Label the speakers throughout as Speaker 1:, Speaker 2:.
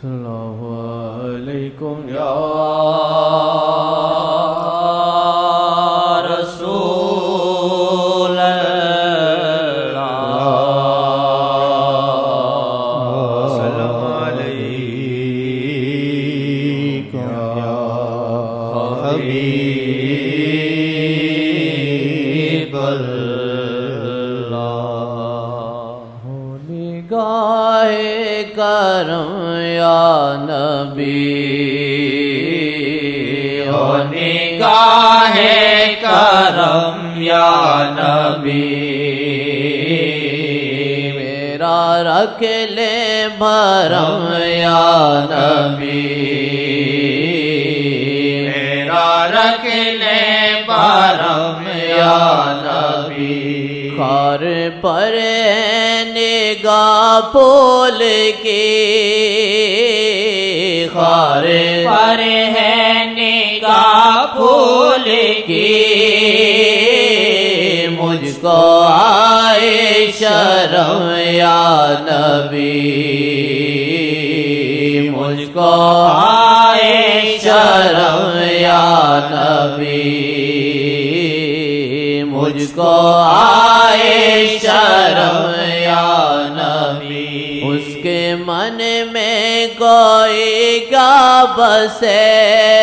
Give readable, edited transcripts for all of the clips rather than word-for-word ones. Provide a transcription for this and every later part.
Speaker 1: اللہ علیکم یا رسول اللہ، سلام علیکم یا حبیب اللہ، نگاہ کرم یا نبی، ہو نگاہ کرم یا نبی، میرا رکھ لے بھرم یا نبی، میرا رکھ لے بھرم یا نبی، خار پر نگاہ پھول کی، خار پر ہے نگاہ پھول کی، مجھ کو آئے شرم یا نبی، مجھ کو آئے شرم یا نبی، مجھ کو آئے شرم یا نبی، اس کے من میں کوئی کیا بسے،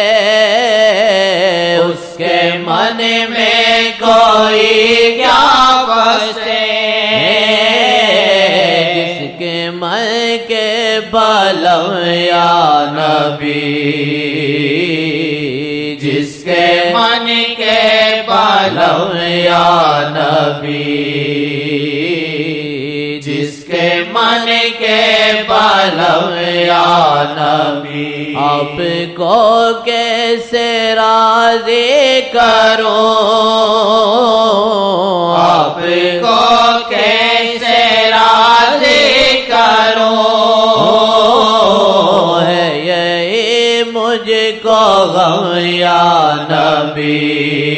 Speaker 1: اس کے من میں کوئی کیا بسے، جس کے من کے بلم یا نبی، جس کے من کے بلم یا نبی، جس کے من کے بلم یا نبی، آپ کو کیسے راضی کروں، آپ کو کیسے راضی کروں، ہے یہی مجھ کو غم یا نبی،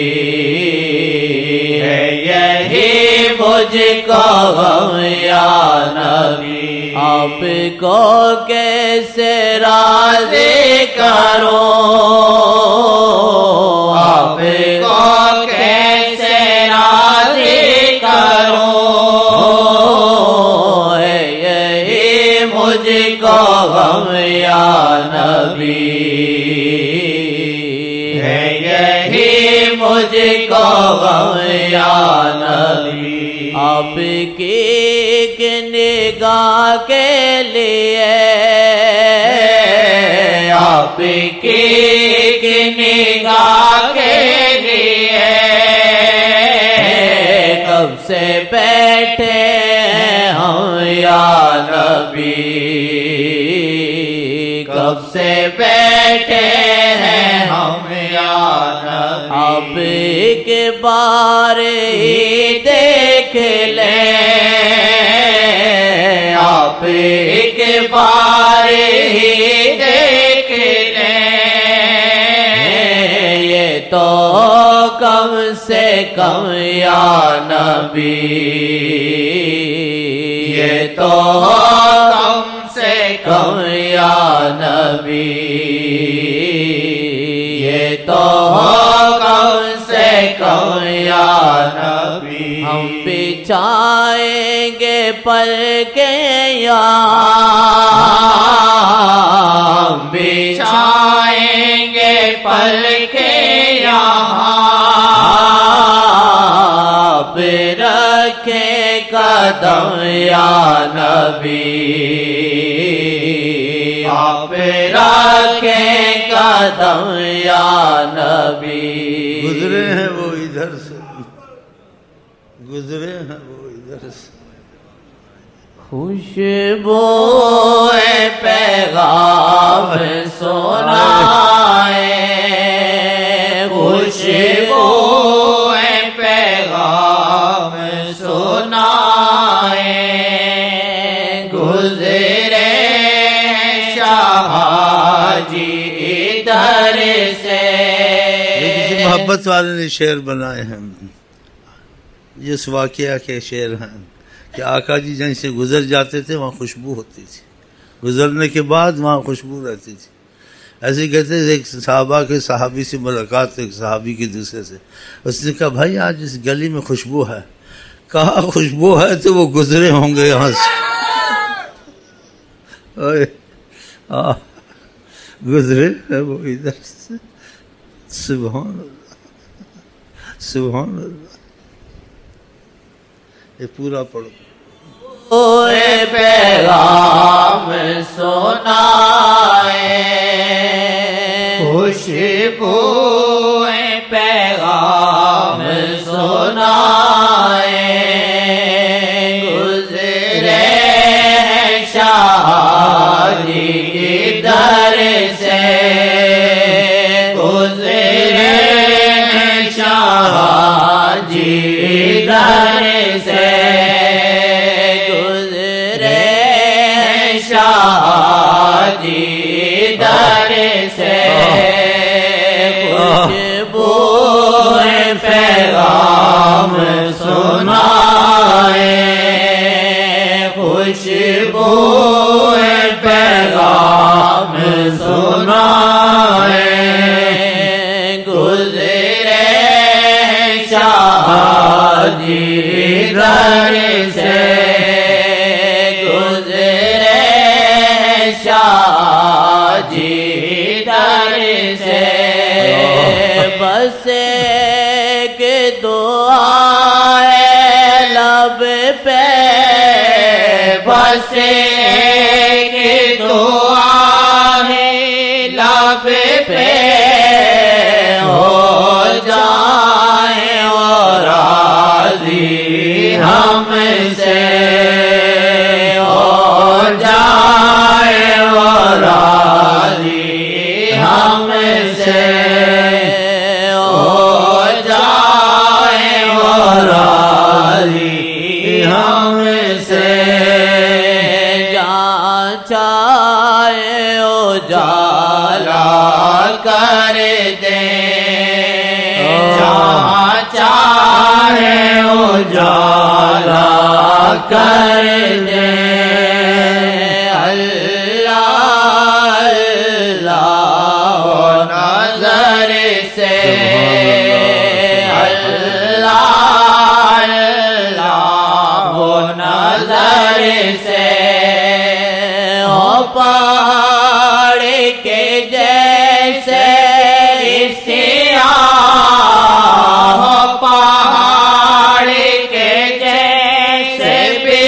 Speaker 1: ہے یہی مجھ کو غم یا نبی، آپ کو کیسے راضی کروں، آپ کو کیسے راضی کروں، ہے یہی مجھ کو غم یا نبی، ہے یہی مجھ کو غم یا نبی، آپ کی ایک نگاہ کے لیے، آپ کی ایک نگاہ کے لیے، کب سے بیٹھے ہم یا نبی، کب سے بیٹھے ہیں ہم یا نبی، آپ ایک بار ہی دیکھ لیں، آپ ایک بار ہی دیکھ لیں، یہ تو کم سے کم یا نبی، یہ تو کم سے کم یا نبی، یہ تو کم سے کم یا نبی، ہم بچھائیں گے پلکیں یہاں، ہم بچھائیں گے پلکیں یہاں، آپ رکھیں قدم یا نبی، آپ رکھیں قدم یا نبی،
Speaker 2: گزرے ہیں وہ ادھر سے، گزرے ہیں وہ ادھر سے،
Speaker 1: خوشبو پیغام سنائے، خوشبو پیغام سنائے، گزرے شاہ جی ادھر سے،
Speaker 2: کسی محبت والے نے شعر بنائے ہیں، جس واقعہ کے شعر ہیں کہ آقا جی جہیں سے گزر جاتے تھے وہاں خوشبو ہوتی تھی، گزرنے کے بعد وہاں خوشبو رہتی تھی. ایسے ہی کہتے تھے ایک صحابہ کے صحابی سے ملاقات، ایک صحابی کی دوسرے سے. اس نے کہا بھائی آج اس گلی میں خوشبو ہے. کہا خوشبو ہے تو وہ گزرے ہوں گے یہاں سے. گزرے ہے وہ ادھر سے. سبحان اللہ، سبحان اللہ. یہ پورا پڑھو.
Speaker 1: پیغام سنائے، خوشبو پیغام سنائے، گزرے شاہ جی در سے، گزرے شاہ جی در سے، شاہ جی در سے، خوشبو پیغام سنائے، خوشبو پیغام سنائے، گزرے شاہ جی در سے، شاہ جی در سے، بس ایک دعا ہے لب پہ، بس ایک دعا ہے لب پہ، ہو جائیں اور راضی ہم سے، راضی ہم سے، ہو جائے وہ راضی ہم سے، جہاں چاہے اجالا کر دے، جہاں چاہے اجالا کر دے، نظر سے، اللہ اللہ نظر سے، ہو پہاڑ کے جیسے سیاہ، ہو پہاڑ کے جیسے بھی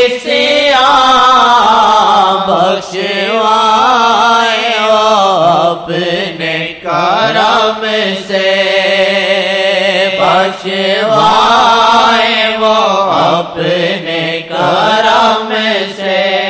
Speaker 1: سیاہ، بخشوائے اپنے کرم سے، بخشوائے وہ اپنے کرم سے،